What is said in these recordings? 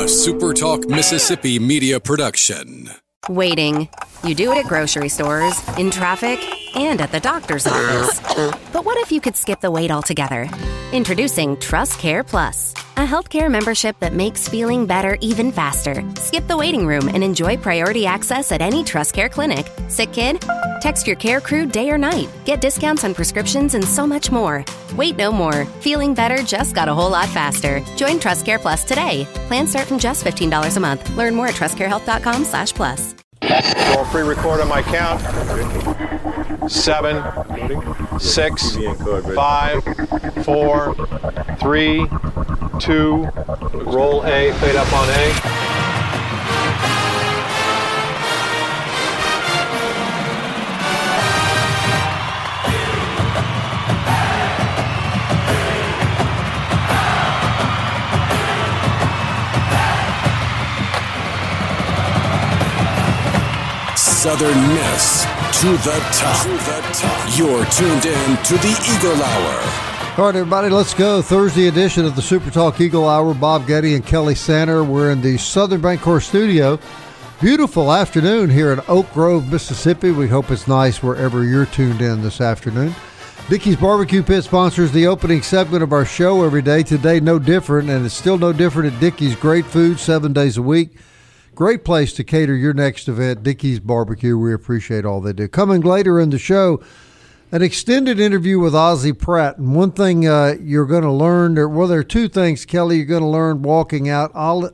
SuperTalk Mississippi media production. Waiting. You do it at grocery stores, in traffic, and at the doctor's office. But what if you could skip the wait altogether? Introducing TrustCare Plus, a healthcare membership that makes feeling better even faster. Skip the waiting room and enjoy priority access at any TrustCare clinic. Sick kid? Text your care crew day or night. Get discounts on prescriptions and so much more. Wait no more. Feeling better just got a whole lot faster. Join TrustCare Plus today. Plans start from just $15 a month. Learn more at trustcarehealth.com/plus. Roll pre-record on my count. 7, 6, 5, 4, 3, 2. Roll A, fade up on A. Southern Miss to the top. You're tuned in to the Eagle Hour. All right, everybody, let's go. Thursday edition of the Super Talk Eagle Hour. Bob Getty and Kelly Sander. We're in the Southern Bancorp studio. Beautiful afternoon here in Oak Grove, Mississippi. We hope it's nice wherever you're tuned in this afternoon. Dickey's Barbecue Pit sponsors the opening segment of our show every day. Today, no different, and it's still no different at Dickey's. Great food 7 days a week. Great place to cater your next event, Dickey's Barbecue. We appreciate all they do. Coming later in the show, an extended interview with Ozzie Pratt. And one thing you're going to learn, there are two things, Kelly, you're going to learn walking out.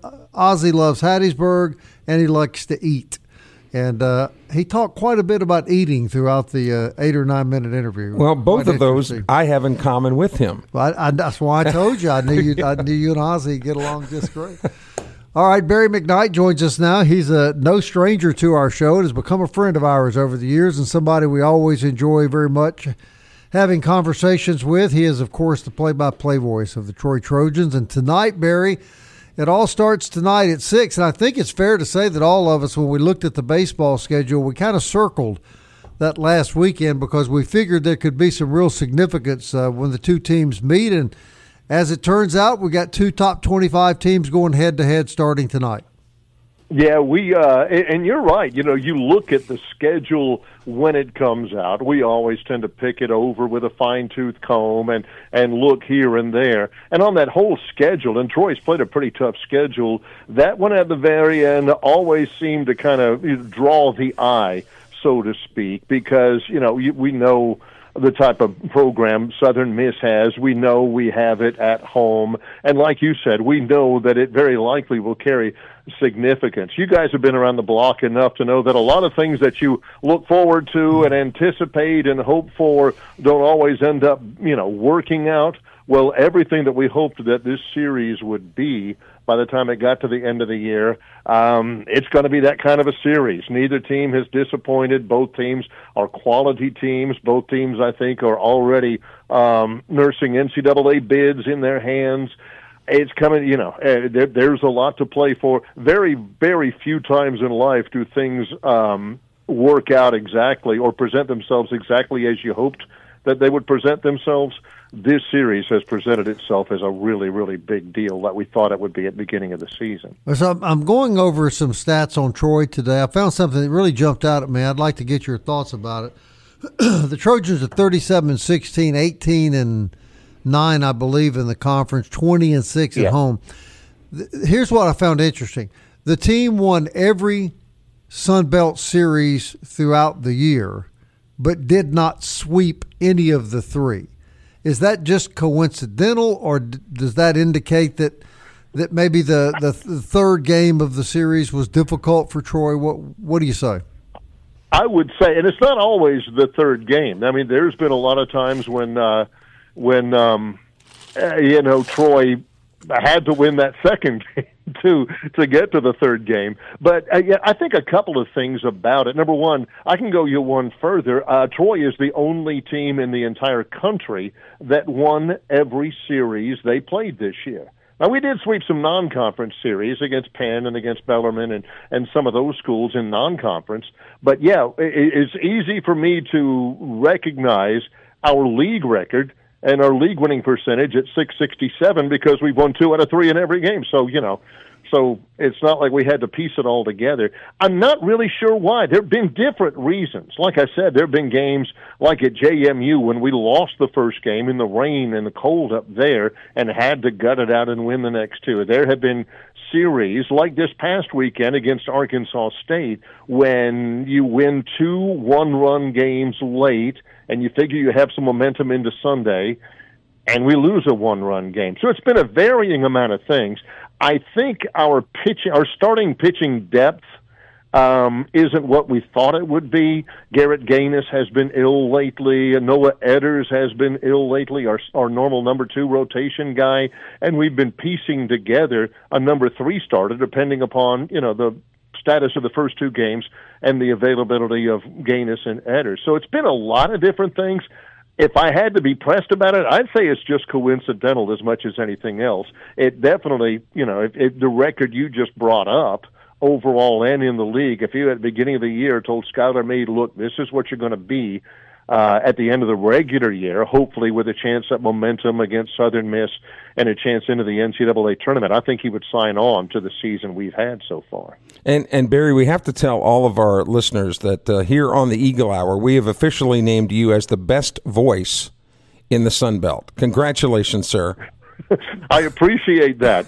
Ozzie loves Hattiesburg, and he likes to eat. And he talked quite a bit about eating throughout the 8 or 9 minute interview. Well, both of those I have in common with him. Well, that's why I told you. I knew you and Ozzie get along just great. All right, Barry McKnight joins us now. He's no stranger to our show. It has become a friend of ours over the years and somebody we always enjoy very much having conversations with. He is, of course, the play-by-play voice of the Troy Trojans. And tonight, Barry, it all starts tonight at 6. And I think it's fair to say that all of us, when we looked at the baseball schedule, we kind of circled that last weekend because we figured there could be some real significance when the two teams meet. And as it turns out, we got two top 25 teams going head-to-head starting tonight. Yeah, and you're right. You know, you look at the schedule when it comes out. We always tend to pick it over with a fine-tooth comb and look here and there. And on that whole schedule, and Troy's played a pretty tough schedule, that one at the very end always seemed to kind of draw the eye, so to speak, because, you know, we know the type of program Southern Miss has. We know we have it at home. And like you said, we know that it very likely will carry significance. You guys have been around the block enough to know that a lot of things that you look forward to and anticipate and hope for don't always end up, working out. Well, everything that we hoped that this series would be by the time it got to the end of the year, it's going to be that kind of a series. Neither team has disappointed. Both teams are quality teams. Both teams, I think, are already nursing NCAA bids in their hands. It's coming, there's a lot to play for. Very, very few times in life do things work out exactly or present themselves exactly as you hoped that they would present themselves. This series has presented itself as a really, really big deal that we thought it would be at the beginning of the season. So I'm going over some stats on Troy today. I found something that really jumped out at me. I'd like to get your thoughts about it. The Trojans are 37-16, 18-9, I believe, in the conference, 20-6 at home. Here's what I found interesting. The team won every Sun Belt series throughout the year, but did not sweep any of the three. Is that just coincidental, or does that indicate that maybe the third game of the series was difficult for Troy? What do you say? I would say, and it's not always the third game. I mean, there's been a lot of times when Troy had to win that second game to get to the third game. But I think a couple of things about it. Number one, I can go you one further. Troy is the only team in the entire country that won every series they played this year. Now, we did sweep some non-conference series against Penn and against Bellarmine and some of those schools in non-conference. But, yeah, it's easy for me to recognize our league record and our league winning percentage at .667 because we've won 2 out of 3 in every game. So, so it's not like we had to piece it all together. I'm not really sure why. There have been different reasons. Like I said, there have been games like at JMU when we lost the first game in the rain and the cold up there and had to gut it out and win the next two. There have been series like this past weekend against Arkansas State when you win 2 one-run games late and you figure you have some momentum into Sunday, and we lose a one-run game. So it's been a varying amount of things. I think our starting pitching depth isn't what we thought it would be. Garrett Gaines has been ill lately. Noah Edders has been ill lately, our normal number 2 rotation guy. And we've been piecing together a number 3 starter, depending upon, the status of the first 2 games and the availability of Gaines and Edders. So it's been a lot of different things. If I had to be pressed about it, I'd say it's just coincidental as much as anything else. It definitely, the record you just brought up, overall and in the league, if you at the beginning of the year told Skylar Meade, look, this is what you're going to be at the end of the regular year, hopefully with a chance at momentum against Southern Miss and a chance into the NCAA tournament, I think he would sign on to the season we've had so far. And Barry, we have to tell all of our listeners that here on the Eagle Hour, we have officially named you as the best voice in the Sun Belt. Congratulations, sir. I appreciate that.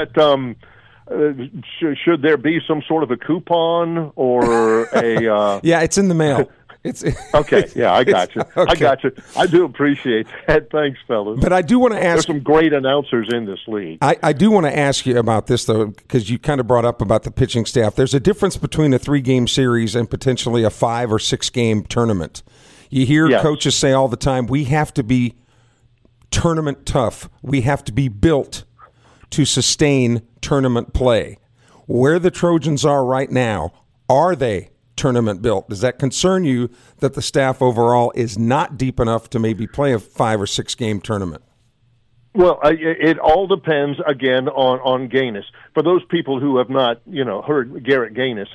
Should there be some sort of a coupon or a... Yeah, it's in the mail. Okay, yeah, I got you. Okay. I got you. I do appreciate that. Thanks, fellas. But I do want to ask... There's some great announcers in this league. I do want to ask you about this, though, because you kind of brought up about the pitching staff. There's a difference between a 3-game series and potentially a 5- or 6-game tournament. You hear coaches say all the time, we have to be tournament tough. We have to be built to sustain tournament play. Where the Trojans are right now, are they tournament built? Does that concern you that the staff overall is not deep enough to maybe play a 5- or 6-game tournament? Well, it all depends, again, on Gaines. For those people who have not, heard Garrett Gaines,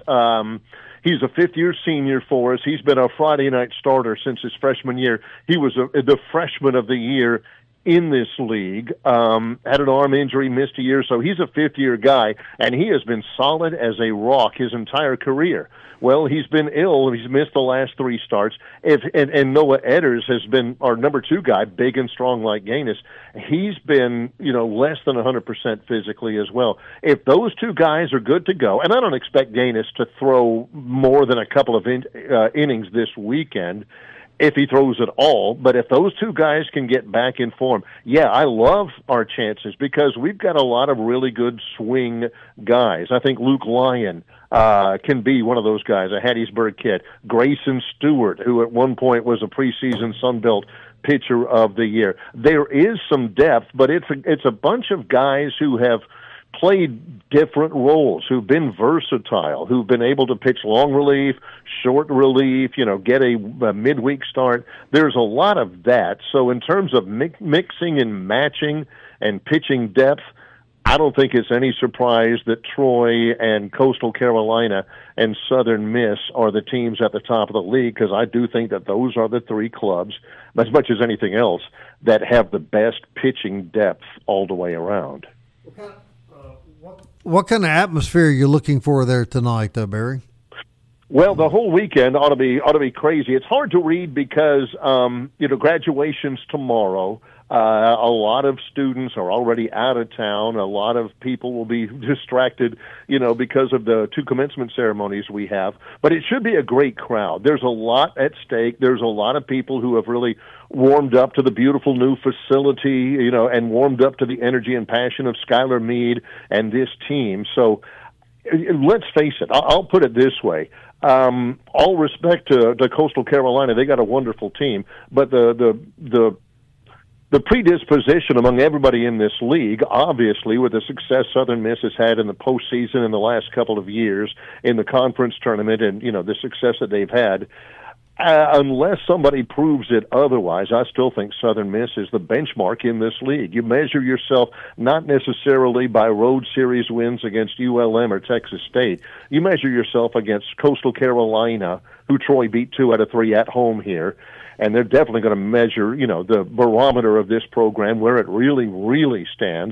he's a 5th-year senior for us. He's been a Friday night starter since his freshman year. He was the freshman of the year in this league, had an arm injury, missed a year, so he's a 5th-year guy, and he has been solid as a rock his entire career. Well, he's been ill. He's missed the last 3 starts. And Noah Edders has been our number 2 guy, big and strong like Gaines. He's been, less than 100% physically as well. If those 2 guys are good to go, and I don't expect Gaines to throw more than a couple of innings this weekend, if he throws at all, but if those 2 guys can get back in form, I love our chances because we've got a lot of really good swing guys. I think Luke Lyon can be one of those guys, a Hattiesburg kid. Grayson Stewart, who at one point was a preseason Sun Belt Pitcher of the Year. There is some depth, but it's a bunch of guys who have played different roles, who've been versatile, who've been able to pitch long relief, short relief, get a midweek start. There's a lot of that. So in terms of mixing and matching and pitching depth, I don't think it's any surprise that Troy and Coastal Carolina and Southern Miss are the teams at the top of the league, because I do think that those are the 3 clubs, as much as anything else, that have the best pitching depth all the way around. What kind of atmosphere are you looking for there tonight, though, Barry? Well, the whole weekend ought to be crazy. It's hard to read because graduation's tomorrow. A lot of students are already out of town. A lot of people will be distracted, because of the 2 commencement ceremonies we have. But it should be a great crowd. There's a lot at stake. There's a lot of people who have really warmed up to the beautiful new facility, and warmed up to the energy and passion of Skylar Meade and this team. So let's face it. I'll put it this way. All respect to Coastal Carolina, they got a wonderful team, but the predisposition among everybody in this league, obviously, with the success Southern Miss has had in the postseason in the last couple of years, in the conference tournament, and the success that they've had, unless somebody proves it otherwise, I still think Southern Miss is the benchmark in this league. You measure yourself not necessarily by road series wins against ULM or Texas State. You measure yourself against Coastal Carolina, who Troy beat 2 out of 3 at home here. And they're definitely going to measure, the barometer of this program, where it really, really stands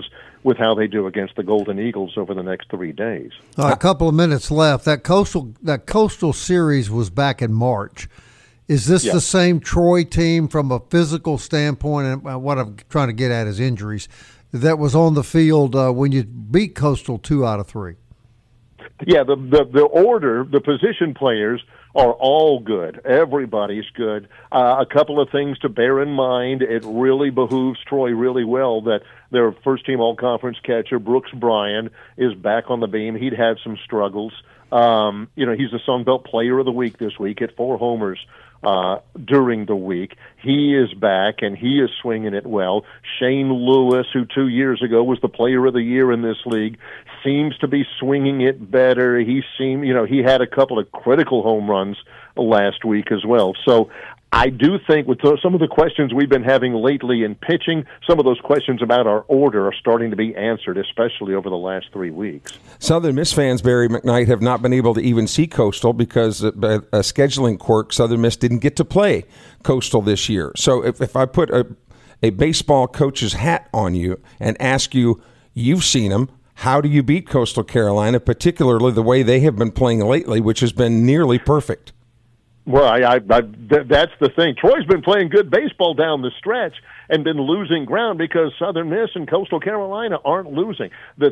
with how they do against the Golden Eagles over the next 3 days. A couple of minutes left. That Coastal series was back in March. Is this the same Troy team from a physical standpoint? And what I'm trying to get at is injuries that was on the field when you beat Coastal 2 out of 3. Yeah, the order, the position players are all good. Everybody's good. A couple of things to bear in mind. It really behooves Troy really well that their first-team all-conference catcher, Brooks Bryan, is back on the beam. He'd had some struggles. He's the Sun Belt Player of the Week this week at 4 homers during the week. He is back, and he is swinging it well. Shane Lewis, who 2 years ago was the Player of the Year in this league, seems to be swinging it better. He had a couple of critical home runs last week as well. So I do think with some of the questions we've been having lately in pitching, some of those questions about our order are starting to be answered, especially over the last 3 weeks. Southern Miss fans, Barry McKnight, have not been able to even see Coastal because a scheduling quirk, Southern Miss didn't get to play Coastal this year. So if I put a baseball coach's hat on you and ask you, you've seen them, how do you beat Coastal Carolina, particularly the way they have been playing lately, which has been nearly perfect? Well, that's the thing. Troy's been playing good baseball down the stretch and been losing ground because Southern Miss and Coastal Carolina aren't losing. The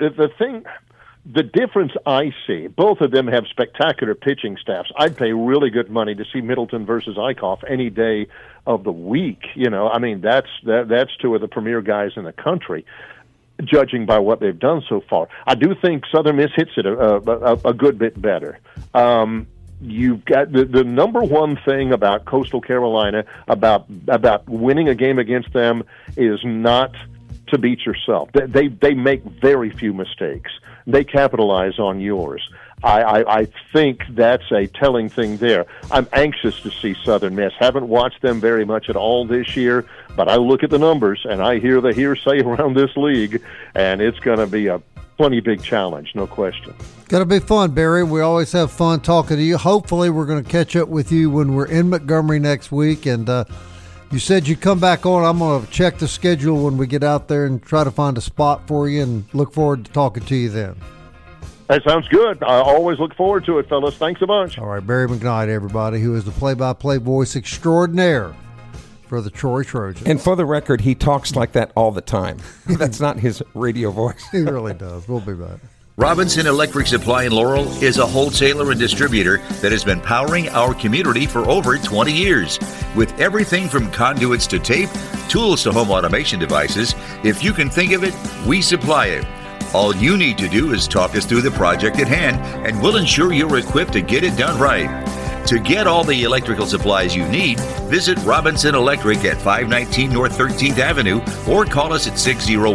difference I see, both of them have spectacular pitching staffs. I'd pay really good money to see Middleton versus Eichhoff any day of the week. That's 2 of the premier guys in the country, judging by what they've done so far. I do think Southern Miss hits it a good bit better. You've got the number one thing about Coastal Carolina, about winning a game against them, is not to beat yourself. They make very few mistakes. They capitalize on yours. I think that's a telling thing there. I'm anxious to see Southern Miss. Haven't watched them very much at all this year, but I look at the numbers and I hear the hearsay around this league, and it's going to be a plenty big challenge, no question. Going to be fun, Barry. We always have fun talking to you. Hopefully we're going to catch up with you when we're in Montgomery next week. And you said you'd come back on. I'm going to check the schedule when we get out there and try to find a spot for you, and look forward to talking to you then. That sounds good. I always look forward to it, fellas. Thanks a bunch. All right, Barry McKnight, everybody, who is the play-by-play voice extraordinaire for the Troy Trojans. And for the record, he talks like that all the time. That's not his radio voice. He really does. We'll be back. Robinson Electric Supply in Laurel is a wholesaler and distributor that has been powering our community for over 20 years. With everything from conduits to tape, tools to home automation devices, if you can think of it, we supply it. All you need to do is talk us through the project at hand, and we'll ensure you're equipped to get it done right. To get all the electrical supplies you need, visit Robinson Electric at 519 North 13th Avenue or call us at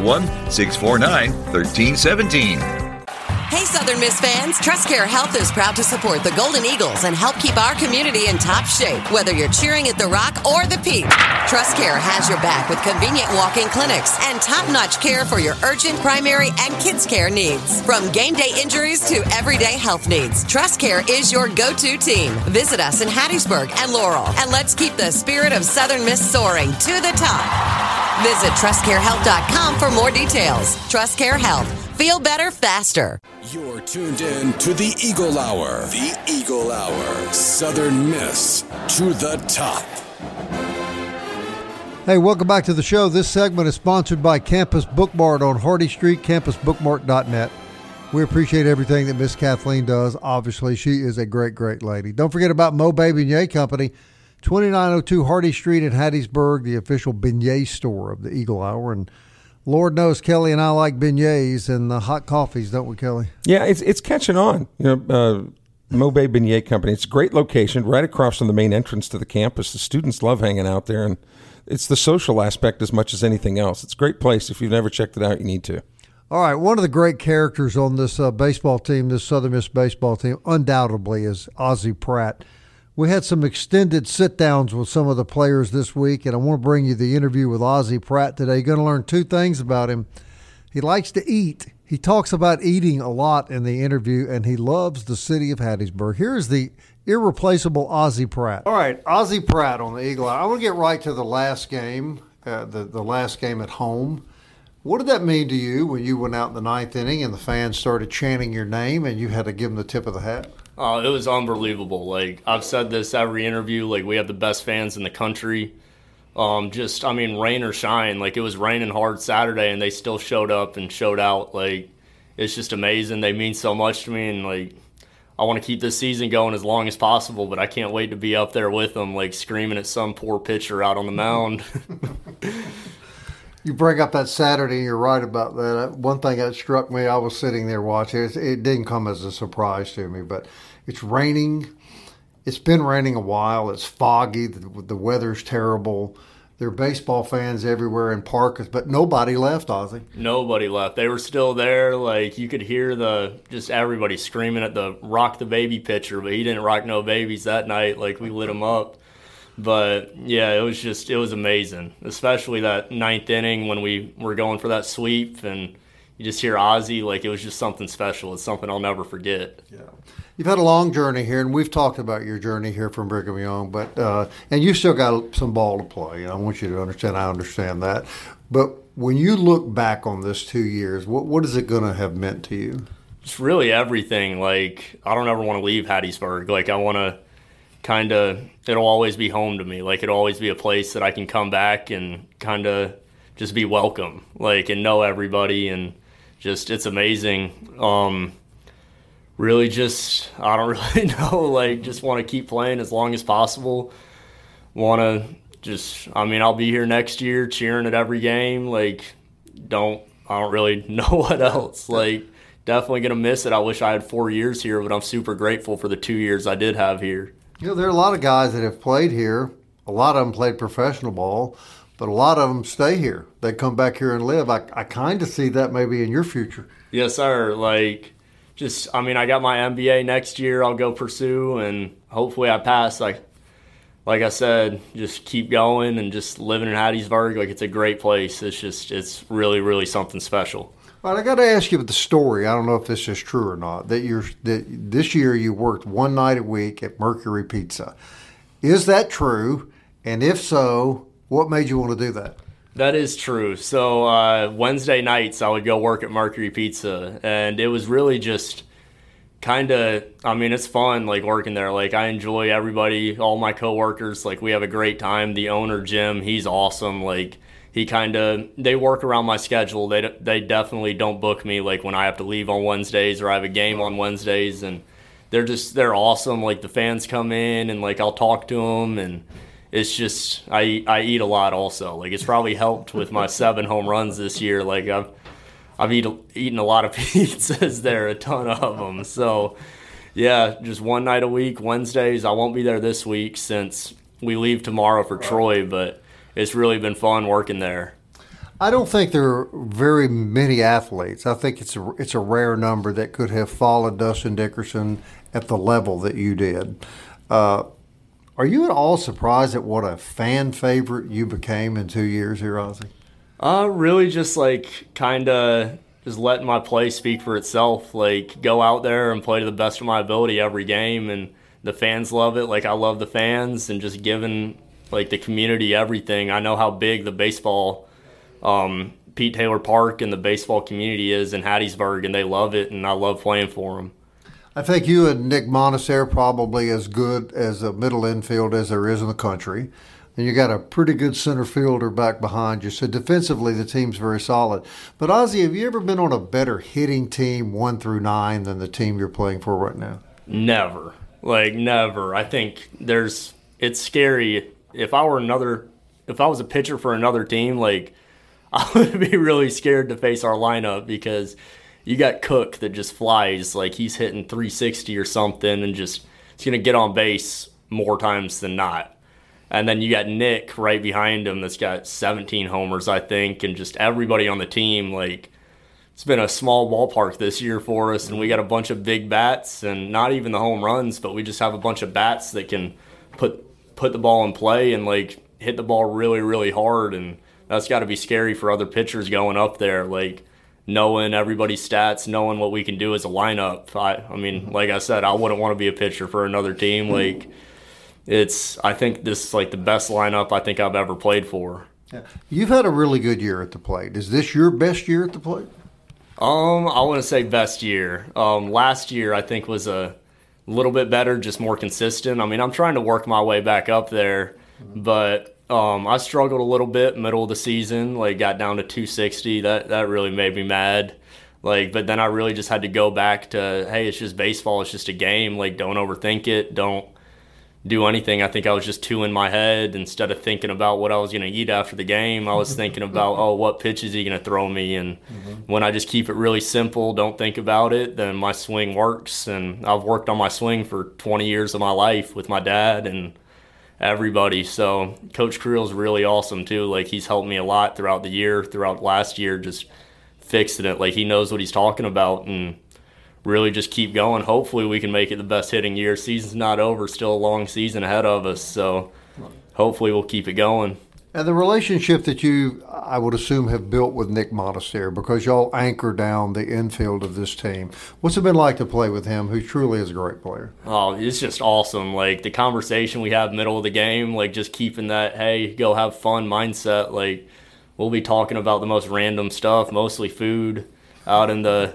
601-649-1317. Hey, Southern Miss fans, TrustCare Health is proud to support the Golden Eagles and help keep our community in top shape, whether you're cheering at the Rock or the Peak. TrustCare has your back with convenient walk-in clinics and top-notch care for your urgent, primary, and kids' care needs. From game day injuries to everyday health needs, TrustCare is your go-to team. Visit us in Hattiesburg and Laurel, and let's keep the spirit of Southern Miss soaring to the top. Visit TrustCareHealth.com for more details. TrustCare Health. Feel better faster. You're tuned in to the Eagle Hour. The Eagle Hour. Southern Miss to the top. Hey, welcome back to the show. This segment is sponsored by Campus Bookmart on Hardy Street, campusbookmart.net. We appreciate everything that Miss Kathleen does. Obviously, she is a great, great lady. Don't forget about Mo Bay Beignet Company, 2902 Hardy Street in Hattiesburg, the official beignet store of the Eagle Hour. And Lord knows Kelly and I like beignets and hot coffees, don't we, Kelly? Yeah, it's catching on. Mo Bay Beignet Company. It's a great location right across from the main entrance to the campus. The students love hanging out there, and it's the social aspect as much as anything else. It's a great place. If you've never checked it out, you need to. All right, one of the great characters on this baseball team, this Southern Miss baseball team, undoubtedly is Ozzie Pratt. We had some extended sit-downs with some of the players this week, and I want to bring you the interview with Ozzie Pratt today. You're going to learn two things about him. He likes to eat. He talks about eating a lot in the interview, and he loves the city of Hattiesburg. Here's the irreplaceable Ozzie Pratt. All right, Ozzie Pratt on the Eagle Hour. I want to get right to the last game, the last game at home. What did that mean to you when you went out in the ninth inning and the fans started chanting your name and you had to give them the tip of the hat? It was unbelievable. Like, I've said this every interview, like, we have the best fans in the country. Rain or shine, like, it was raining hard Saturday and they still showed up and showed out. Like, it's just amazing. They mean so much to me, and, like, I want to keep this season going as long as possible, but I can't wait to be up there with them, like, screaming at some poor pitcher out on the mound. You bring up that Saturday, and you're right about that. One thing that struck me, I was sitting there watching, it didn't come as a surprise to me, but it's raining. It's been raining a while. It's foggy. The weather's terrible. There are baseball fans everywhere in parks, but nobody left, Ozzie. Nobody left. They were still there. Like, you could hear just everybody screaming at the rock the baby pitcher, but he didn't rock no babies that night. Like, we lit him up. But, yeah, it was amazing, especially that ninth inning when we were going for that sweep, and you just hear Ozzie. Like, it was just something special. It's something I'll never forget. Yeah. You've had a long journey here, and we've talked about your journey here from Brigham Young, but and you still got some ball to play. And I want you to understand, I understand that. But when you look back on this 2 years, what is it going to have meant to you? It's really everything. Like, I don't ever want to leave Hattiesburg. Like, I want to it'll always be home to me. Like, it'll always be a place that I can come back and kind of just be welcome, like, and know everybody, and just, it's amazing. Really just, I don't really know, like, just want to keep playing as long as possible. Want to just, I'll be here next year cheering at every game. Like, I don't really know what else. Like, definitely going to miss it. I wish I had 4 years here, but I'm super grateful for the 2 years I did have here. You know, there are a lot of guys that have played here. A lot of them played professional ball, but a lot of them stay here. They come back here and live. I kind of see that maybe in your future. Yes, sir. Like, I got my MBA next year. I'll go pursue, and hopefully I pass. Like I said, just keep going and just living in Hattiesburg. Like, it's a great place. It's really, really something special. All right, I got to ask you about the story. I don't know if this is true or not. That this year you worked one night a week at Mercury Pizza. Is that true? And if so, what made you want to do that? That is true. So Wednesday nights I would go work at Mercury Pizza, and it was really just kind of, it's fun, like, working there. Like, I enjoy everybody, all my coworkers. Like, we have a great time. The owner, Jim, he's awesome. Like, they work around my schedule. They definitely don't book me, like, when I have to leave on Wednesdays or I have a game on Wednesdays, and they're awesome. Like, the fans come in, and, like, I'll talk to them, and it's just, I eat a lot also. Like, it's probably helped with my 7 home runs this year. Like, I've eaten a lot of pizzas there, a ton of them. So, yeah, just one night a week, Wednesdays. I won't be there this week since we leave tomorrow for Troy, but it's really been fun working there. I don't think there are very many athletes. I think it's a rare number that could have followed Dustin Dickerson at the level that you did. Are you at all surprised at what a fan favorite you became in 2 years here, Ozzie? Really just, like, kind of just letting my play speak for itself. Like, go out there and play to the best of my ability every game, and the fans love it. Like, I love the fans, and just giving, like, the community everything. I know how big the baseball, Pete Taylor Park and the baseball community is in Hattiesburg, and they love it, and I love playing for them. I think you and Nick Monis are probably as good as a middle infield as there is in the country. And you got a pretty good center fielder back behind you. So defensively, the team's very solid. But Ozzie, have you ever been on a better hitting team 1 through 9 than the team you're playing for right now? Never. Like, never. I think it's scary. If I was a pitcher for another team, like, I would be really scared to face our lineup, because you got Cook that just flies. Like, he's hitting 360 or something, and just, he's going to get on base more times than not. And then you got Nick right behind him that's got 17 homers, I think, and just everybody on the team. Like, it's been a small ballpark this year for us, and we got a bunch of big bats, and not even the home runs, but we just have a bunch of bats that can put the ball in play and, like, hit the ball really, really hard. And that's got to be scary for other pitchers going up there, like, knowing everybody's stats, knowing what we can do as a lineup. I mean, like I said, I wouldn't want to be a pitcher for another team. Like, I think this is, like, the best lineup I think I've ever played for. Yeah. You've had a really good year at the plate. Is this your best year at the plate? I want to say best year. Last year I think was a little bit better, just more consistent. I mean, I'm trying to work my way back up there, but I struggled a little bit middle of the season. Like, got down to 260. That really made me mad. Like, but then I really just had to go back to, hey, it's just baseball. It's just a game. Like, don't overthink it. Don't do anything. I think I was just too in my head. Instead of thinking about what I was going to eat after the game, I was thinking about, oh, what pitch is he going to throw me? And when I just keep it really simple, don't think about it, then my swing works. And I've worked on my swing for 20 years of my life with my dad and everybody. So Coach Creel's really awesome too. Like, he's helped me a lot throughout the year, throughout last year, just fixing it. Like, he knows what he's talking about, and really just keep going. Hopefully we can make it the best hitting year. Season's not over, still a long season ahead of us, so hopefully we'll keep it going. And the relationship that you, I would assume, have built with Nick Monasterio, because y'all anchor down the infield of this team. What's it been like to play with him, who truly is a great player? Oh, it's just awesome. Like, the conversation we have middle of the game, like, just keeping that, hey, go have fun mindset. Like, we'll be talking about the most random stuff, mostly food, out in the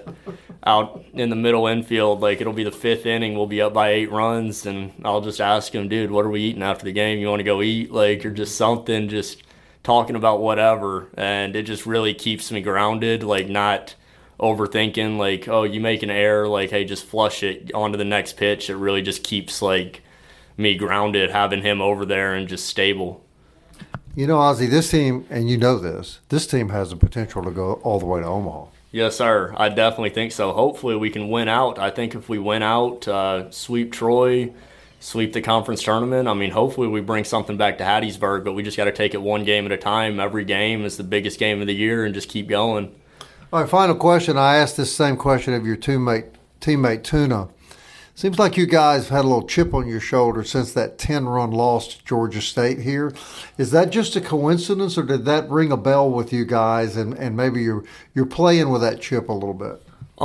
middle infield. Like, it'll be the 5th inning, we'll be up by 8 runs, and I'll just ask him, dude, what are we eating after the game? You want to go eat? Like, or just something, just talking about whatever. And it just really keeps me grounded, like, not overthinking, like, oh, you make an error, like, hey, just flush it on to the next pitch. It really just keeps, like, me grounded, having him over there and just stable. You know, Ozzie, this team, and you know this team has the potential to go all the way to Omaha. Yes, sir. I definitely think so. Hopefully we can win out. I think if we win out, sweep Troy, sweep the conference tournament, I mean, hopefully we bring something back to Hattiesburg, but we just got to take it one game at a time. Every game is the biggest game of the year, and just keep going. All right, final question. I asked this same question of your teammate Tuna. Seems like you guys have had a little chip on your shoulder since that 10-run loss to Georgia State here. Is that just a coincidence, or did that ring a bell with you guys, and maybe you're playing with that chip a little bit?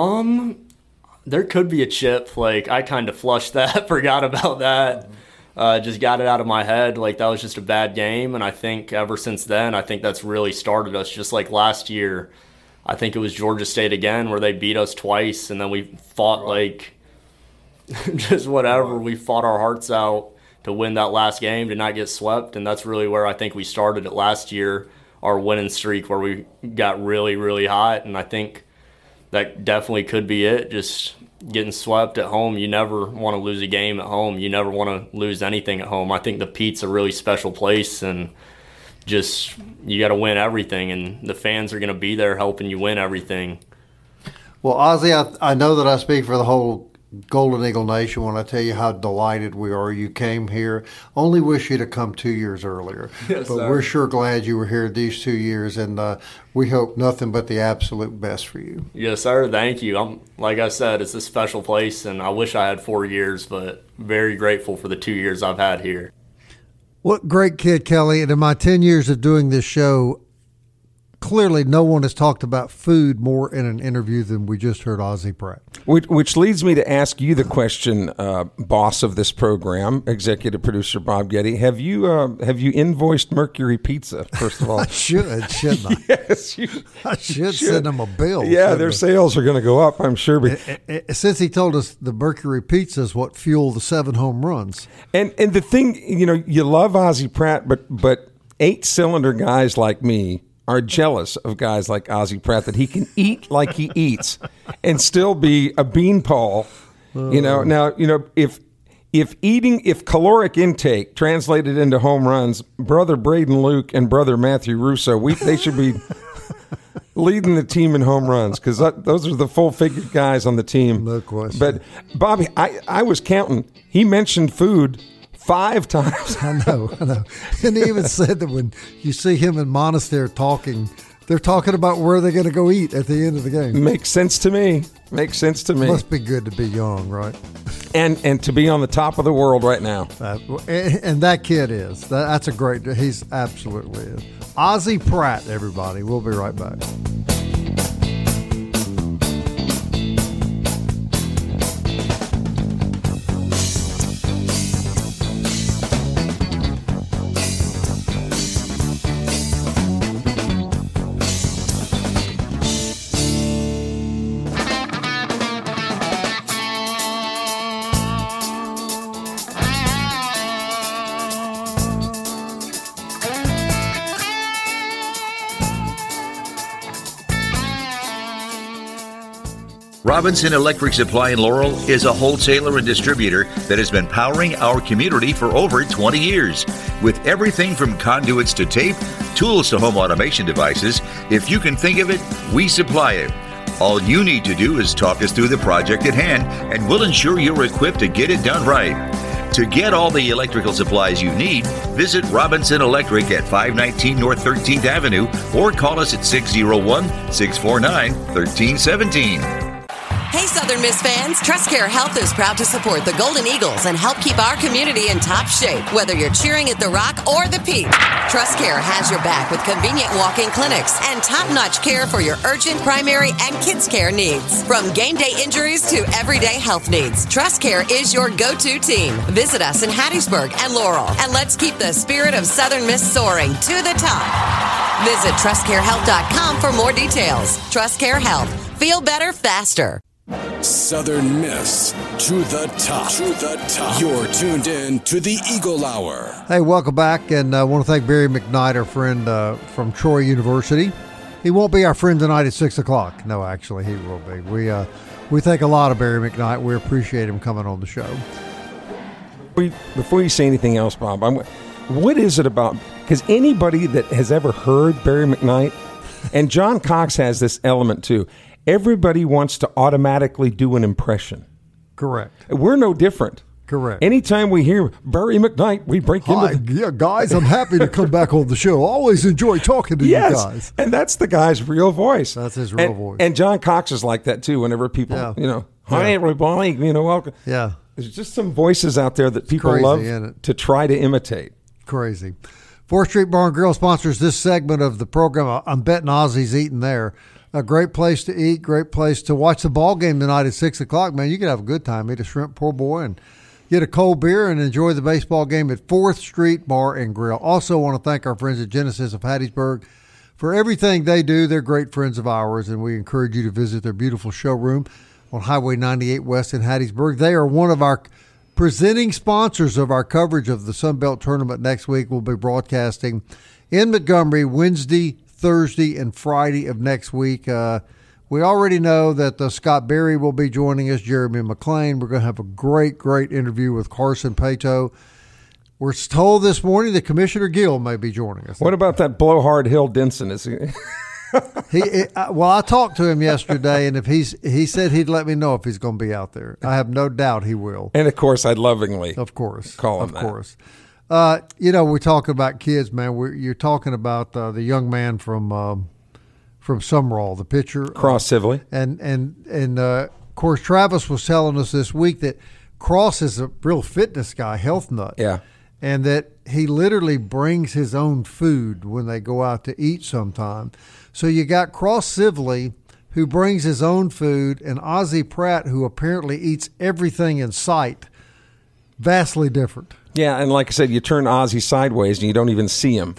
There could be a chip. Like, I kind of flushed that, forgot about that. Just got it out of my head. Like, that was just a bad game, and I think ever since then, I think that's really started us. Just like last year, I think it was Georgia State again, where they beat us twice, and then we fought like just whatever. We fought our hearts out to win that last game, to not get swept, and that's really where I think we started it last year, our winning streak, where we got really, really hot, and I think that definitely could be it, just getting swept at home. You never want to lose a game at home. You never want to lose anything at home. I think the Pete's a really special place, and just you got to win everything, and the fans are going to be there helping you win everything. Well, Ozzie, I know that I speak for the whole Golden Eagle Nation when I tell you how delighted we are you came here. Only wish you'd have come 2 years earlier. Yes, but sir. We're sure glad you were here these 2 years, and we hope nothing but the absolute best for you. Yes, sir. Thank you. Like I said, it's a special place, and I wish I had 4 years, but very grateful for the 2 years I've had here. What great kid, Kelly. And in my 10 years of doing this show, clearly no one has talked about food more in an interview than we just heard Ozzie Pratt. Which leads me to ask you the question, boss of this program, executive producer Bob Getty. Have you invoiced Mercury Pizza, first of all? I shouldn't I? Yes, I should send them a bill. Yeah, their sales are going to go up, I'm sure. But since he told us the Mercury Pizza is what fueled the 7 home runs. And the thing, you love Ozzie Pratt, but 8-cylinder guys like me are jealous of guys like Ozzie Pratt, that he can eat like he eats and still be a beanpole. Now, if caloric intake translated into home runs, brother Braden Luke and brother Matthew Russo, they should be leading the team in home runs, because those are the full-figured guys on the team. No question. But, Bobby, I was counting. He mentioned food 5 times. I know. And he even said that when you see him and Monasterio talking, they're talking about where they're going to go eat at the end of the game. Makes sense to me. Must be good to be young, right? And to be on the top of the world right now. And that kid is. That's a great, he's absolutely is. Ozzie Pratt, everybody. We'll be right back. Robinson Electric Supply in Laurel is a wholesaler and distributor that has been powering our community for over 20 years. With everything from conduits to tape, tools to home automation devices, if you can think of it, we supply it. All you need to do is talk us through the project at hand, and we'll ensure you're equipped to get it done right. To get all the electrical supplies you need, visit Robinson Electric at 519 North 13th Avenue or call us at 601-649-1317. Hey, Southern Miss fans, TrustCare Health is proud to support the Golden Eagles and help keep our community in top shape, whether you're cheering at the Rock or the Peak. TrustCare has your back with convenient walk-in clinics and top-notch care for your urgent, primary, and kids' care needs. From game day injuries to everyday health needs, TrustCare is your go-to team. Visit us in Hattiesburg and Laurel, and let's keep the spirit of Southern Miss soaring to the top. Visit TrustCareHealth.com for more details. TrustCare Health. Feel better faster. Southern Miss to the top. To the top. You're tuned in to the Eagle Hour. Hey, welcome back, and I want to thank Barry McKnight, our friend from Troy University. He won't be our friend tonight at 6 o'clock. No, actually, he will be. We think a lot of Barry McKnight. We appreciate him coming on the show. Before you say anything else, Bob, what is it about? Because anybody that has ever heard Barry McKnight, and John Cox has this element too, everybody wants to automatically do an impression. Correct. We're no different. Correct. Anytime we hear Barry McKnight, we break into yeah, guys, I'm happy to come back on the show. Always enjoy talking to you guys. And that's the guy's real voice. That's his real voice. And John Cox is like that too. Whenever people, hi everybody, welcome. Yeah. There's just some voices out there that people love to try to imitate. Crazy. 4th Street Bar and Grill sponsors this segment of the program. I'm betting Ozzy's eating there. A great place to eat, great place to watch the ball game tonight at 6 o'clock. Man, you can have a good time. Eat a shrimp po' boy and get a cold beer and enjoy the baseball game at 4th Street Bar and Grill. Also want to thank our friends at Genesis of Hattiesburg for everything they do. They're great friends of ours, and we encourage you to visit their beautiful showroom on Highway 98 West in Hattiesburg. They are one of our presenting sponsors of our coverage of the Sun Belt Tournament next week. We'll be broadcasting in Montgomery Wednesday, Thursday, and Friday of next week. We already know that Scott Berry will be joining us, Jeremy McClain. We're going to have a great, great interview with Carson Paetow. We're told this morning that Commissioner Gill may be joining us. What about that blowhard Hill Denson? Is he? Well, I talked to him yesterday, and he said he'd let me know if he's going to be out there. I have no doubt he will. And of course, I'd lovingly, call him that. Of course. We're talking about kids, man. You're talking about the young man from Sumrall, the pitcher, Cross Sibley, and of course, Travis was telling us this week that Cross is a real fitness guy, health nut. Yeah. And that he literally brings his own food when they go out to eat sometime. So you got Cross Sibley, who brings his own food, and Ozzie Pratt, who apparently eats everything in sight. Vastly different. Yeah, and like I said, you turn Ozzie sideways and you don't even see him.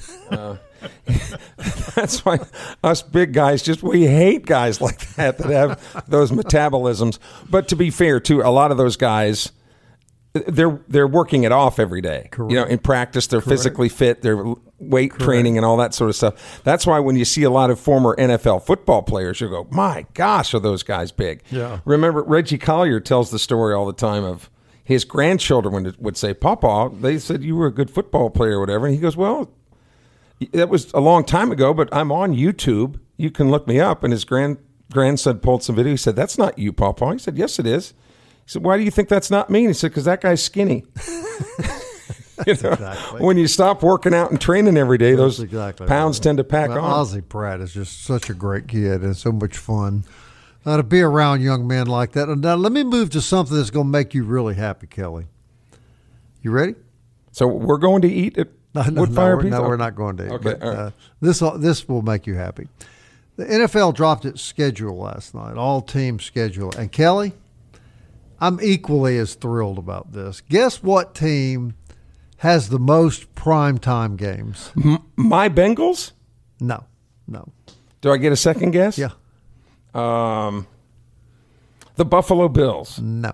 That's why us big guys we hate guys like that have those metabolisms. But to be fair, too, a lot of those guys, they're working it off every day. Correct. In practice, they're physically fit, they're weight training and all that sort of stuff. That's why when you see a lot of former NFL football players, you go, my gosh, are those guys big? Yeah. Remember, Reggie Collier tells the story all the time of his grandchildren would say, Papa, they said you were a good football player or whatever. And he goes, well, that was a long time ago, but I'm on YouTube. You can look me up. And his grandson pulled some video. He said, that's not you, Papa. He said, yes, it is. He said, why do you think that's not me? And he said, because that guy's skinny. Exactly. When you stop working out and training every day, those pounds tend to pack on. Ozzie Pratt is just such a great kid and so much fun. To be around young men like that. Now, let me move to something that's going to make you really happy, Kelly. You ready? So we're going to eat at Woodfire Pizza? No, we're not going to eat. Okay, but, all right. This will make you happy. The NFL dropped its schedule last night, all-team schedule. And, Kelly, I'm equally as thrilled about this. Guess what team has the most primetime games? My Bengals? No. Do I get a second guess? Yeah. The Buffalo Bills. No.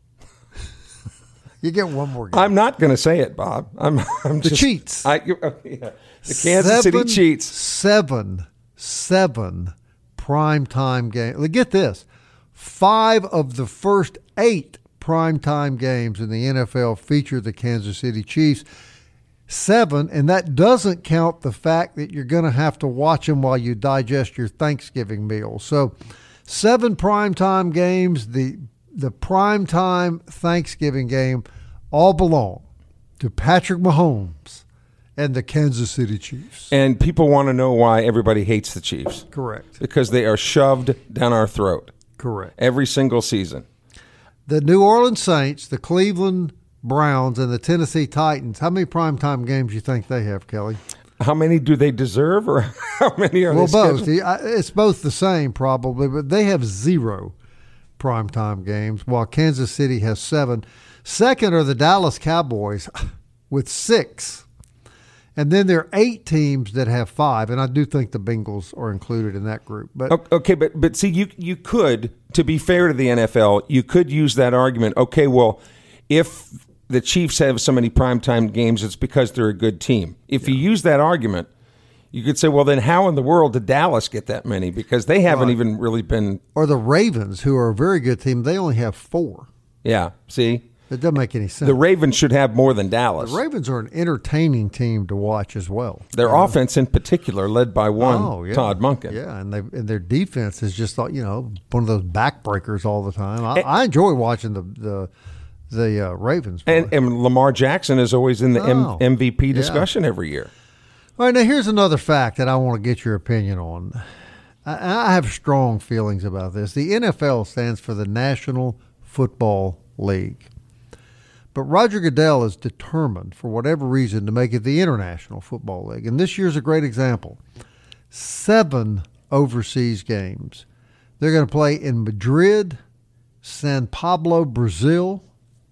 You get one more game. I'm not going to say it, Bob. I'm the Cheats. The Kansas City Cheats. Seven primetime games. Get this. 5 of the first 8 primetime games in the NFL feature the Kansas City Chiefs. 7, and that doesn't count the fact that you're going to have to watch them while you digest your Thanksgiving meal. So 7 primetime games, the primetime Thanksgiving game, all belong to Patrick Mahomes and the Kansas City Chiefs. And people want to know why everybody hates the Chiefs. Correct. Because they are shoved down our throat. Correct. Every single season. The New Orleans Saints, the Cleveland Browns, and the Tennessee Titans, how many primetime games do you think they have, Kelly? How many do they deserve, or how many are they scheduled? Both. It's both the same probably, but they have 0 primetime games, while Kansas City has 7. Second are the Dallas Cowboys with 6. And then there are 8 teams that have 5, and I do think the Bengals are included in that group. But okay, but see, you could, to be fair to the NFL, you could use that argument. Okay, well, if the Chiefs have so many primetime games, it's because they're a good team. If you use that argument, you could say, well, then how in the world did Dallas get that many? Because they haven't even really been. Or the Ravens, who are a very good team, they only have 4. Yeah, see? It doesn't make any sense. The Ravens should have more than Dallas. The Ravens are an entertaining team to watch as well. Their offense in particular, led by Todd Monken. Yeah, and their defense is just, one of those backbreakers all the time. I enjoy watching the Ravens play. And Lamar Jackson is always in the MVP discussion every year. All right, now here's another fact that I want to get your opinion on. I have strong feelings about this. The NFL stands for the National Football League. But Roger Goodell is determined, for whatever reason, to make it the International Football League. And this year's a great example. 7 overseas games. They're going to play in Madrid, San Pablo, Brazil,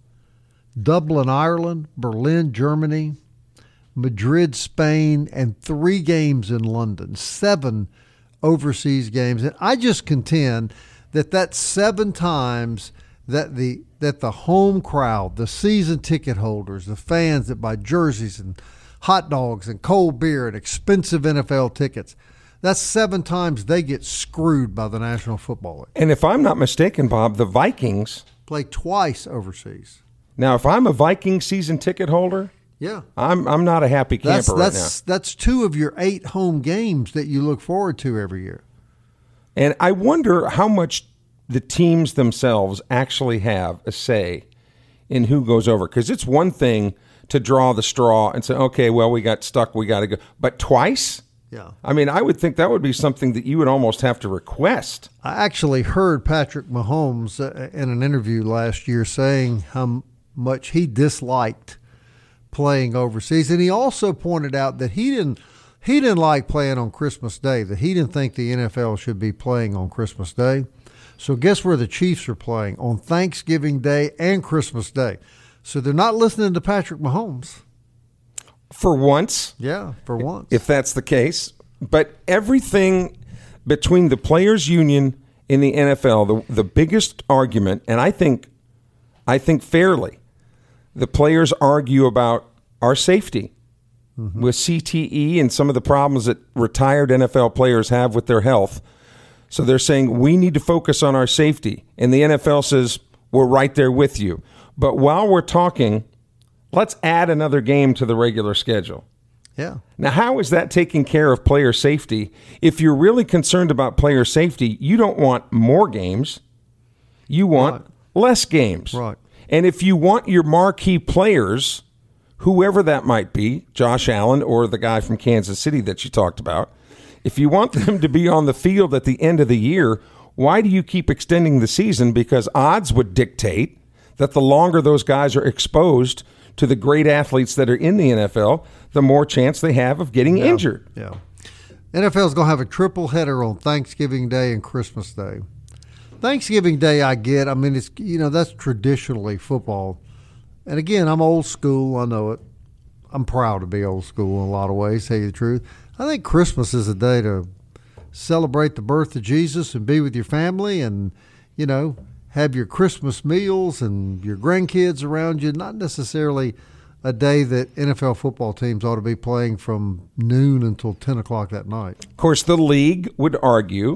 Dublin, Ireland, Berlin, Germany, Madrid, Spain, and 3 games in London. 7 overseas games. And I just contend that that's 7 times that the home crowd, the season ticket holders, the fans that buy jerseys and hot dogs and cold beer and expensive NFL tickets, that's 7 times they get screwed by the National Football League. And if I'm not mistaken, Bob, the Vikings play twice overseas. Now, if I'm a Viking season ticket holder, yeah, I'm not a happy camper right now. That's 2 of your 8 home games that you look forward to every year. And I wonder how much the teams themselves actually have a say in who goes over. Because it's one thing to draw the straw and say, okay, well, we got stuck, we got to go. But twice? Yeah. I mean, I would think that would be something that you would almost have to request. I actually heard Patrick Mahomes in an interview last year saying how much he disliked playing overseas. And he also pointed out that he didn't like playing on Christmas Day, that he didn't think the NFL should be playing on Christmas Day. So guess where the Chiefs are playing? On Thanksgiving Day and Christmas Day. So they're not listening to Patrick Mahomes. For once. Yeah, for once. If that's the case. But everything between the players' union in the NFL, the biggest argument, and I think fairly, the players argue about our safety with CTE and some of the problems that retired NFL players have with their health. So they're saying we need to focus on our safety. And the NFL says, we're right there with you. But while we're talking, let's add another game to the regular schedule. Yeah. Now, how is that taking care of player safety? If you're really concerned about player safety, you don't want more games. You want less games. Right. And if you want your marquee players, whoever that might be, Josh Allen or the guy from Kansas City that you talked about, if you want them to be on the field at the end of the year, why do you keep extending the season? Because odds would dictate that the longer those guys are exposed to the great athletes that are in the NFL, the more chance they have of getting injured. Yeah. NFL's going to have a triple header on Thanksgiving Day and Christmas Day. Thanksgiving Day I get. I mean, it's that's traditionally football. And again, I'm old school. I know it. I'm proud to be old school in a lot of ways, to tell you the truth. I think Christmas is a day to celebrate the birth of Jesus and be with your family and, have your Christmas meals and your grandkids around you. Not necessarily a day that NFL football teams ought to be playing from noon until 10 o'clock that night. Of course, the league would argue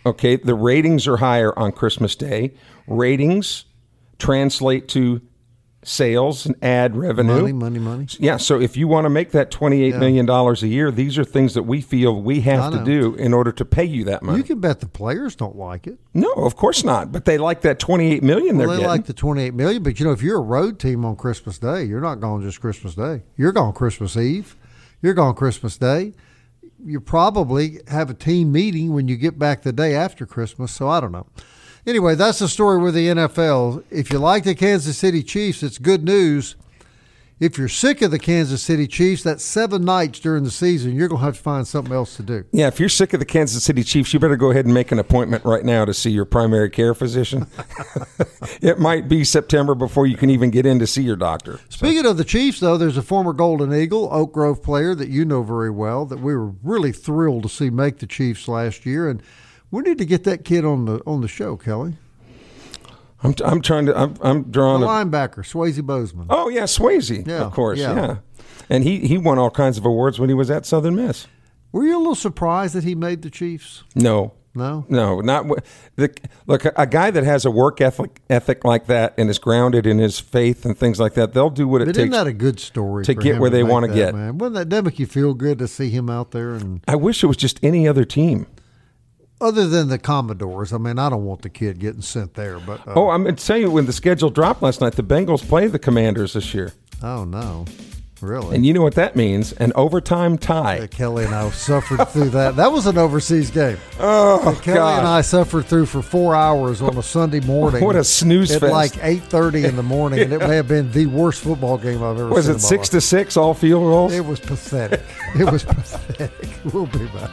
Okay, the ratings are higher on Christmas Day. Ratings translate to sales and ad revenue. Money. Yeah, so if you want to make that $28 million a year, these are things that we feel we have to do in order to pay you that money. You can bet the players don't like it. No, of course not. But they like that $28 million they're getting. They like the $28 million, but if you're a road team on Christmas Day, you're not going just Christmas Day. You're going Christmas Eve. You're going Christmas Day. You probably have a team meeting when you get back the day after Christmas, so I don't know. Anyway, that's the story with the NFL. If you like the Kansas City Chiefs, it's good news. If you're sick of the Kansas City Chiefs, that's 7 nights during the season. You're going to have to find something else to do. Yeah, if you're sick of the Kansas City Chiefs, you better go ahead and make an appointment right now to see your primary care physician. It might be September before you can even get in to see your doctor. Speaking of the Chiefs, though, there's a former Golden Eagle, Oak Grove player that you know very well that we were really thrilled to see make the Chiefs last year. And we need to get that kid on the show, Kelly. I'm drawing the linebacker, Swayze Bozeman. Oh yeah, Swayze, of course, yeah. And he won all kinds of awards when he was at Southern Miss. Were you a little surprised that he made the Chiefs? No, not look. A guy that has a work ethic like that and is grounded in his faith and things like that, they'll do what it takes. Isn't that a good story to get where they want to get? Man, wouldn't that make you feel good to see him out there? And I wish it was just any other team. Other than the Commodores, I mean, I don't want the kid getting sent there. But I'm going to tell you, when the schedule dropped last night, the Bengals play the Commanders this year. Oh, no. Really? And you know what that means? An overtime tie. Yeah, Kelly and I suffered through that. That was an overseas game. Oh, Kelly God. and I suffered through for 4 hours on a Sunday morning. What a snooze at fest. Like 8:30 in the morning, and it may have been the worst football game I've ever was seen. Was it 6-6, all field goals? It was pathetic. It was pathetic. We'll be back.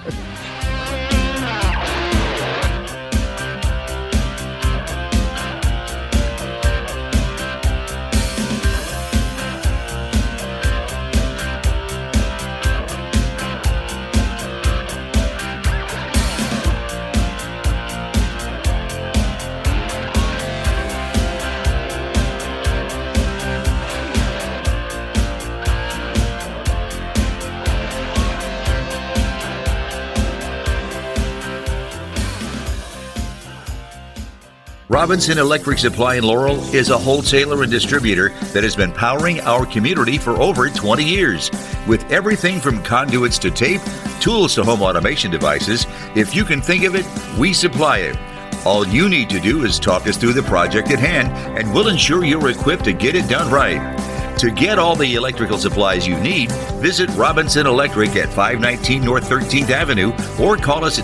Robinson Electric Supply in Laurel is a wholesaler and distributor that has been powering our community for over 20 years. With everything from conduits to tape, tools to home automation devices, if you can think of it, we supply it. All you need to do is talk us through the project at hand, and we'll ensure you're equipped to get it done right. To get all the electrical supplies you need, visit Robinson Electric at 519 North 13th Avenue or call us at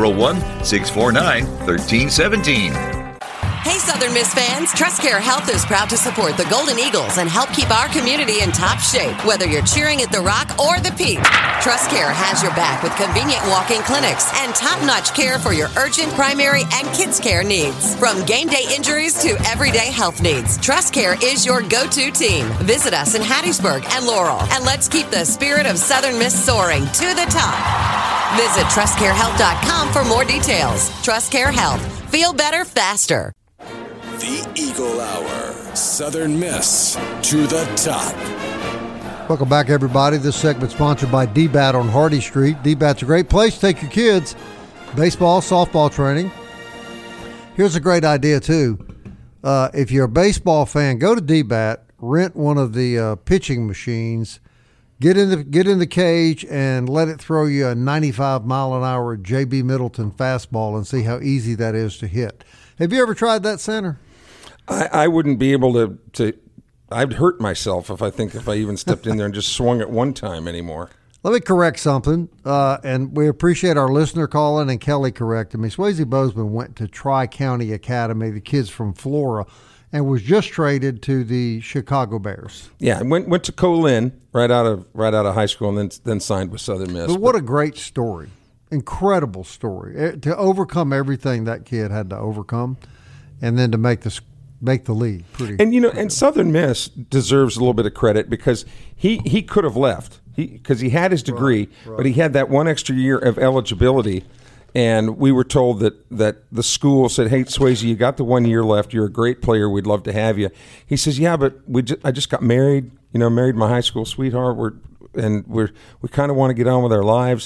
601-649-1317. Hey, Southern Miss fans, TrustCare Health is proud to support the Golden Eagles and help keep our community in top shape, whether you're cheering at the Rock or the Peak. TrustCare has your back with convenient walk-in clinics and top-notch care for your urgent, primary, and kids' care needs. From game day injuries to everyday health needs, TrustCare is your go-to team. Visit us in Hattiesburg and Laurel, and let's keep the spirit of Southern Miss soaring to the top. Visit TrustCareHealth.com for more details. TrustCare Health. Feel better faster. The Eagle Hour. Southern Miss to the top. Welcome back, everybody. This segment sponsored by DBAT on Hardy Street. DBAT's a great place to take your kids. Baseball, softball training. Here's a great idea, too. If you're a baseball fan, go to DBAT, rent one of the pitching machines, get in the cage, and let it throw you a 95-mile-an-hour J.B. Middleton fastball and see how easy that is to hit. Have you ever tried that, Center? I wouldn't be able to. I'd hurt myself if I even stepped in there and just swung it one time anymore. Let me correct something, and we appreciate our listener calling, and Kelly corrected me. Swayze Bozeman went to Tri-County Academy, the kids from Flora, and was just traded to the Chicago Bears. Yeah, went to Colin right out of high school, and then signed with Southern Miss. But what a great story. Incredible story. To overcome everything that kid had to overcome, and then to make the league. And Southern Miss deserves a little bit of credit because he could have left because he had his degree, right. But he had that one extra year of eligibility, and we were told that the school said, "Hey, Swayze, you got the 1 year left. You're a great player. We'd love to have you." He says, "Yeah, but I just got married. Married my high school sweetheart. We kind of want to get on with our lives."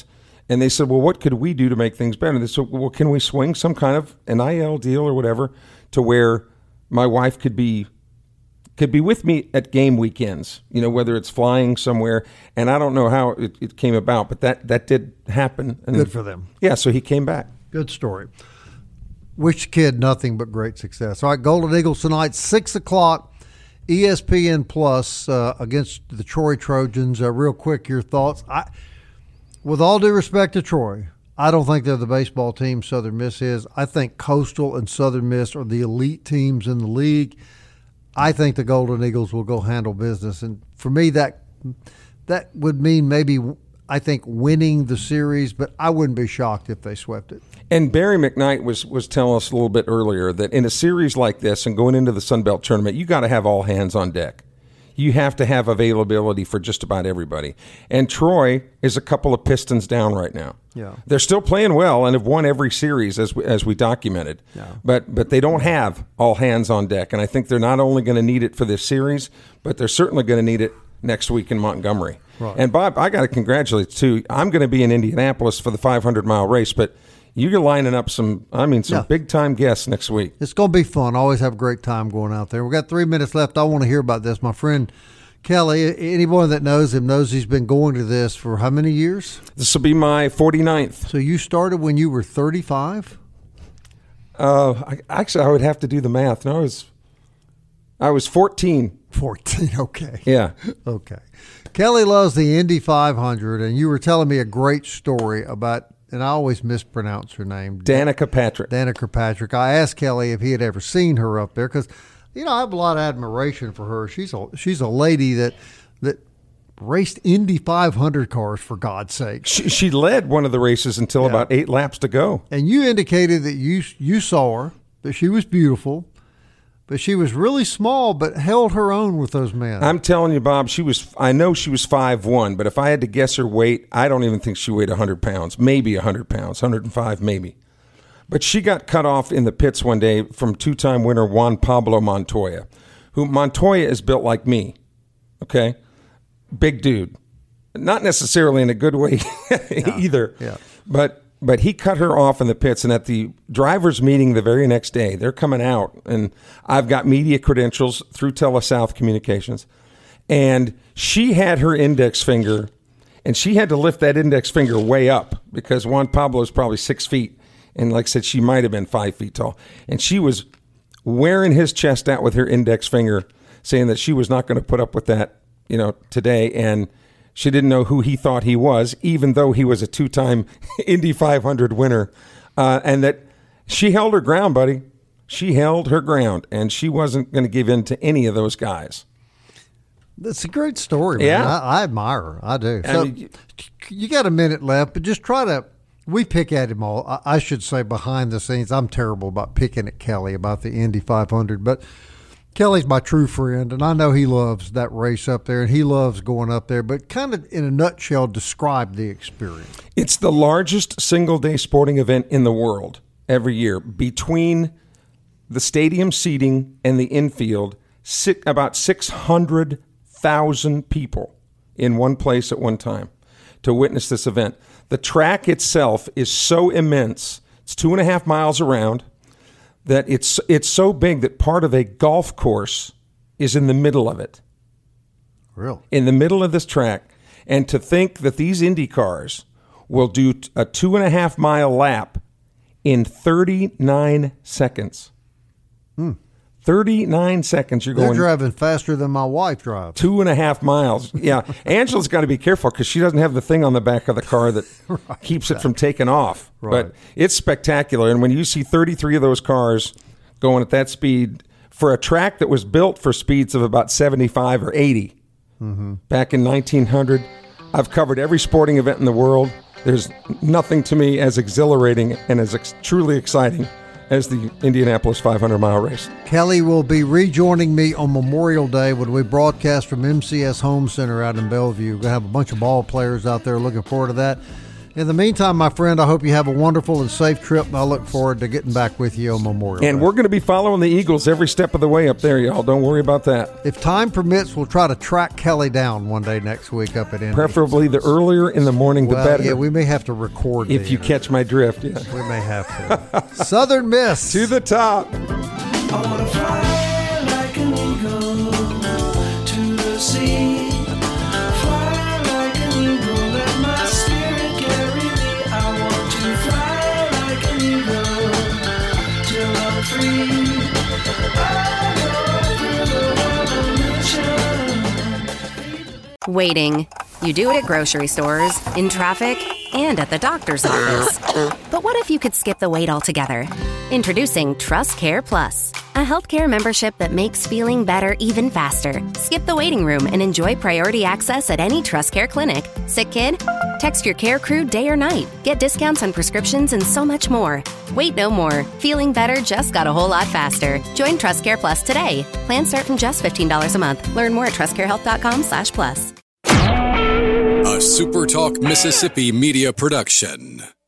And they said, well, what could we do to make things better? And they said, well, can we swing some kind of an NIL deal or whatever to where my wife could be with me at game weekends, whether it's flying somewhere. And I don't know how it came about, but that did happen. And good for them. Yeah, so he came back. Good story. Wish the kid nothing but great success. All right, Golden Eagles tonight, 6 o'clock, ESPN Plus against the Troy Trojans. Real quick, your thoughts. With all due respect to Troy, I don't think they're the baseball team Southern Miss is. I think Coastal and Southern Miss are the elite teams in the league. I think the Golden Eagles will go handle business. And for me, that would mean maybe, I think, winning the series, but I wouldn't be shocked if they swept it. And Barry McKnight was telling us a little bit earlier that in a series like this and going into the Sun Belt Tournament, you got to have all hands on deck. You have to have availability for just about everybody. And Troy is a couple of Pistons down right now. Yeah. They're still playing well and have won every series as we documented. Yeah. But they don't have all hands on deck. And I think they're not only going to need it for this series, but they're certainly going to need it next week in Montgomery. Right. And Bob, I got to congratulate you too. I'm going to be in Indianapolis for the 500-mile race, but you're lining up some big-time guests next week. It's going to be fun. I always have a great time going out there. We've got 3 minutes left. I want to hear about this. My friend Kelly, anyone that knows him knows he's been going to this for how many years? This will be my 49th. So you started when you were 35? Actually, I would have to do the math. No, I was 14. 14, okay. Yeah. Okay. Kelly loves the Indy 500, and you were telling me a great story about, and I always mispronounce her name. Danica Patrick. Danica Patrick. I asked Kelly if he had ever seen her up there because, I have a lot of admiration for her. She's a lady that raced Indy 500 cars, for God's sake. She led one of the races until about 8 laps to go. And you indicated that you saw her, that she was beautiful, but she was really small, but held her own with those men. I'm telling you, Bob, I know she was 5'1", but if I had to guess her weight, I don't even think she weighed 100 pounds, maybe 100 pounds, 105 maybe. But she got cut off in the pits one day from two-time winner Juan Pablo Montoya, who Montoya is built like me, okay? Big dude. Not necessarily in a good way either. Yeah. But he cut her off in the pits, and at the drivers' meeting the very next day, they're coming out, and I've got media credentials through TeleSouth Communications, and she had her index finger, and she had to lift that index finger way up because Juan Pablo is probably 6 feet, and like I said, she might have been 5 feet tall, and she was wearing his chest out with her index finger, saying that she was not going to put up with that, today, and she didn't know who he thought he was, even though he was a two-time Indy 500 winner. And that she held her ground, buddy. She held her ground, and she wasn't going to give in to any of those guys. That's a great story, man. Yeah. I admire her. I do. So you got a minute left, but just try to – we pick at him all. I should say behind the scenes. I'm terrible about picking at Kelly about the Indy 500, but – Kelly's my true friend, and I know he loves that race up there, and he loves going up there. But kind of in a nutshell, describe the experience. It's the largest single-day sporting event in the world every year. Between the stadium seating and the infield, about 600,000 people in one place at one time to witness this event. The track itself is so immense. It's 2.5 miles around. That it's so big that part of a golf course is in the middle of it. Really? In the middle of this track. And to think that these Indy cars will do a 2.5 mile lap in 39 seconds. 39 seconds. They're driving faster than my wife drives. 2.5 miles. Yeah. Angela's got to be careful because she doesn't have the thing on the back of the car that keeps it from taking off. Right. But it's spectacular. And when you see 33 of those cars going at that speed for a track that was built for speeds of about 75 or 80 back in 1900, I've covered every sporting event in the world. There's nothing to me as exhilarating and as truly exciting as the Indianapolis 500-mile race. Kelly will be rejoining me on Memorial Day when we broadcast from MCS Home Center out in Bellevue. We're going to have a bunch of ball players out there. Looking forward to that. In the meantime, my friend, I hope you have a wonderful and safe trip, and I look forward to getting back with you on Memorial Day. And we're going to be following the Eagles every step of the way up there, y'all. Don't worry about that. If time permits, we'll try to track Kelly down one day next week up at Indy. Preferably the earlier in the morning, the better. Yeah, we may have to record if you catch my drift, yeah. We may have to. Southern Miss. To the top. I want to fly like an eagle to the sea. Fly like an eagle, let my spirit carry me. I want to fly like an eagle till I'm free. I go through the revolution. Waiting. You do it at grocery stores, in traffic, and at the doctor's office. But what if you could skip the wait altogether? Introducing TrustCare Plus, a healthcare membership that makes feeling better even faster. Skip the waiting room and enjoy priority access at any TrustCare clinic. Sick kid? Text your care crew day or night. Get discounts on prescriptions and so much more. Wait no more. Feeling better just got a whole lot faster. Join TrustCare Plus today. Plans start from just $15 a month. Learn more at trustcarehealth.com/plus. A SuperTalk Mississippi media production.